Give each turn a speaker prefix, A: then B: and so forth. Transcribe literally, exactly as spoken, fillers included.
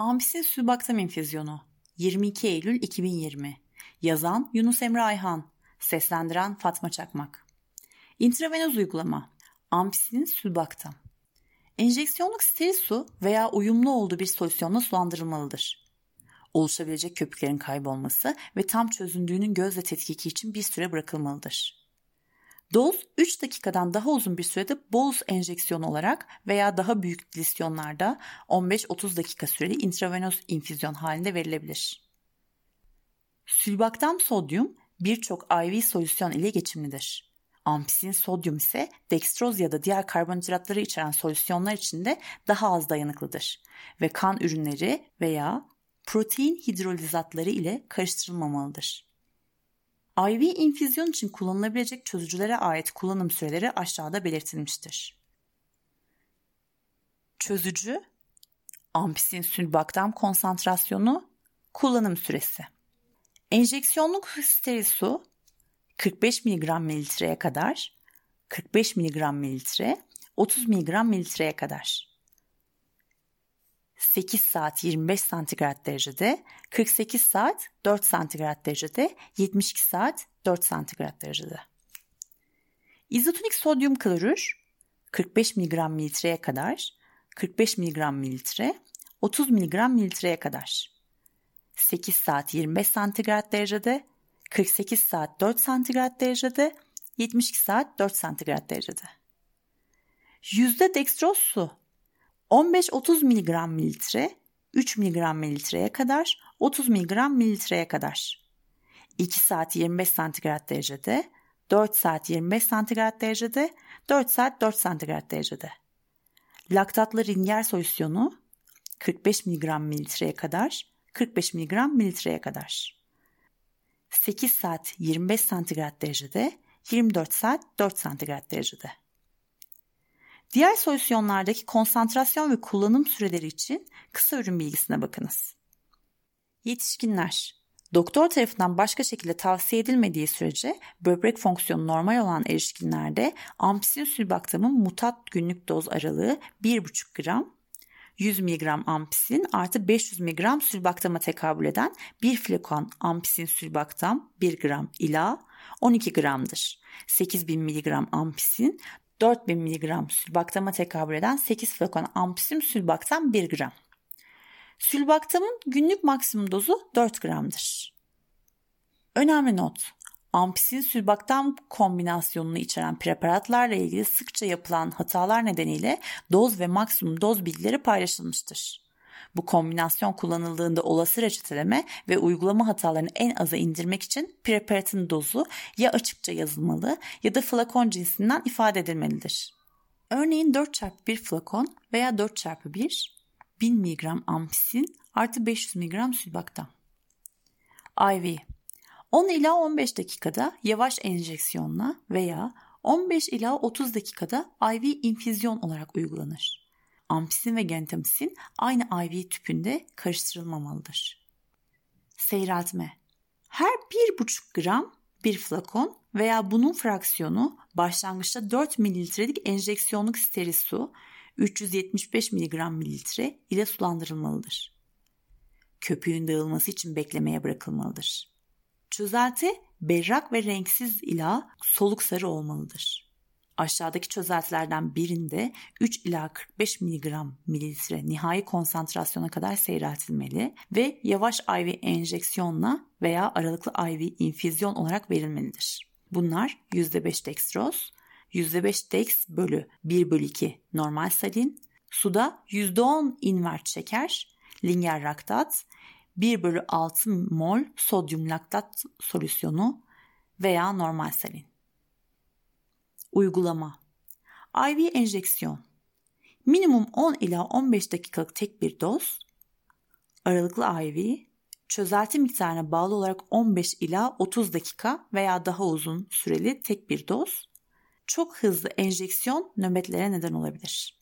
A: Ampisin sulbaktam infüzyonu yirmi iki Eylül iki bin yirmi. Yazan Yunus Emre Ayhan. Seslendiren Fatma Çakmak. İntravenöz uygulama. Ampisin sulbaktam. Enjeksiyonluk steril su veya uyumlu olduğu bir solüsyonla sulandırılmalıdır. Oluşabilecek köpüklerin kaybolması ve tam çözündüğünün gözle tetkiki için bir süre bırakılmalıdır. Doz üç dakikadan daha uzun bir sürede bolus enjeksiyonu olarak veya daha büyük lisyonlarda on beş otuz dakika süreli intravenöz infüzyon halinde verilebilir. Sulbaktam sodyum birçok I V solüsyon ile geçimlidir. Ampisin sodyum ise dekstroz ya da diğer karbonhidratları içeren solüsyonlar içinde daha az dayanıklıdır ve kan ürünleri veya protein hidrolizatları ile karıştırılmamalıdır. I V infüzyon için kullanılabilecek çözücülere ait kullanım süreleri aşağıda belirtilmiştir. Çözücü, ampisin sulbaktam konsantrasyonu, kullanım süresi. Enjeksiyonluk steril su kırk beş miligram mililitreye kadar, kırk beş miligram mililitre, otuz miligram mililitreye kadar. sekiz saat yirmi beş santigrat derecede, kırk sekiz saat dört santigrat derecede, yetmiş iki saat dört santigrat derecede. İzotonik sodyum klorür kırk beş miligram mililitreye kadar, kırk beş miligram mililitre, otuz miligram mililitreye kadar. sekiz saat yirmi beş santigrat derecede, kırk sekiz saat dört santigrat derecede, yetmiş iki saat dört santigrat derecede. Yüzde dekstroz su on beş otuz miligram mililitre, üç miligram mililitreye kadar, otuz miligram mililitreye kadar. iki saat yirmi beş santigrat derecede, dört saat yirmi beş santigrat derecede, dört saat dört santigrat derecede. Laktatlı ringer solüsyonu kırk beş miligram mililitreye kadar, kırk beş miligram mililitreye kadar. sekiz saat yirmi beş santigrat derecede, yirmi dört saat dört santigrat derecede. Diğer solüsyonlardaki konsantrasyon ve kullanım süreleri için kısa ürün bilgisine bakınız. Yetişkinler, doktor tarafından başka şekilde tavsiye edilmediği sürece böbrek fonksiyonu normal olan erişkinlerde ampisin sulbaktamın mutat günlük doz aralığı bir buçuk gram, yüz miligram ampisin artı beş yüz miligram sulbaktama tekabül eden bir flakon ampisin sulbaktam bir gram ila on iki gramdır. sekiz bin miligram ampisin dört bin miligram sulbaktama tekabül eden sekiz flakon ampisin sulbaktam bir gram. Sulbaktamın günlük maksimum dozu dört gramdır. Önemli not: ampisin sulbaktam kombinasyonunu içeren preparatlarla ilgili sıkça yapılan hatalar nedeniyle doz ve maksimum doz bilgileri paylaşılmıştır. Bu kombinasyon kullanıldığında olası reçeteleme ve uygulama hatalarını en aza indirmek için preparatın dozu ya açıkça yazılmalı ya da flakon cinsinden ifade edilmelidir. Örneğin dört çarpı bir flakon veya dört çarpı bir bin miligram ampisin artı beş yüz miligram sulbaktam. I V on ila on beş dakikada yavaş enjeksiyonla veya on beş ila otuz dakikada I V infüzyon olarak uygulanır. Ampisin ve gentamisin aynı I V tüpünde karıştırılmamalıdır. Seyreltme: her bir buçuk gram bir flakon veya bunun fraksiyonu başlangıçta dört mililitrelik enjeksiyonluk steril su üç yüz yetmiş beş miligram mililitre ile sulandırılmalıdır. Köpüğün dağılması için beklemeye bırakılmalıdır. Çözelti berrak ve renksiz ila soluk sarı olmalıdır. Aşağıdaki çözeltilerden birinde üç ila kırk beş miligram mililitre nihai konsantrasyona kadar seyreltilmeli ve yavaş I V enjeksiyonla veya aralıklı I V infüzyon olarak verilmelidir. Bunlar yüzde beş dekstroz, yüzde beş deks bölü bir bölü iki normal salin, suda yüzde on invert şeker, lineer laktat, bir bölü altı mol sodyum laktat solüsyonu veya normal salin. Uygulama: I V enjeksiyon minimum on ila on beş dakikalık tek bir doz, aralıklı I V çözelti miktarına bağlı olarak on beş ila otuz dakika veya daha uzun süreli tek bir doz, çok hızlı enjeksiyon nöbetlere neden olabilir.